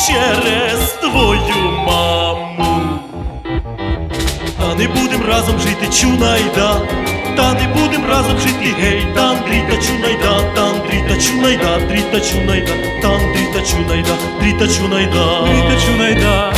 через твою маму. Та не будем разом жити, чунайда, та не будем разом жити, гей, тандрі та чунайда, тандрі та чунайда, дрі та чунайда, тандрі та чунайда, дрі та чунайда, дрі та чунайда.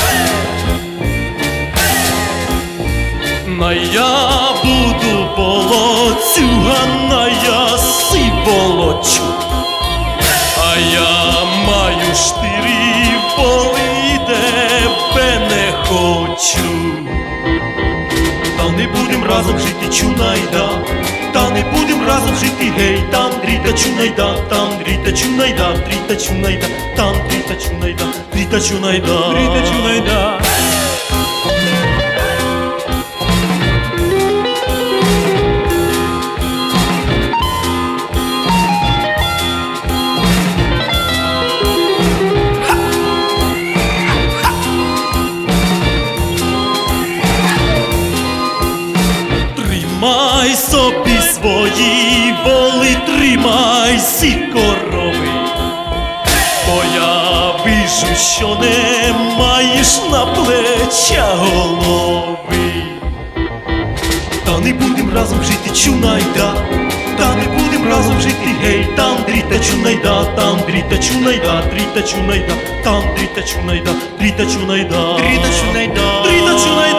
На я буду волоцюгана, я си волочу, а я маю штири воли, тебе не хочу. Та не будем разом жити, чунайда, та не будем разом жити, гей, тандрі та чунайда, тандрі та чунайда, дрі та чунайда, тандрі та чунайда, дрі та чунайда, дрі та чунайда. Тримай собі свої воли, тримай сі корови, бо я вижу, що не маєш на плечах голови. Та не будем разом жити, чунайда, та не будем разом жити, гей, тандрі та чунайда, тандрі та чунайда, дрі та чунайда, тандрі та чунайда, дрі та чунайда, дрі та чунайда, дрі та чунайда.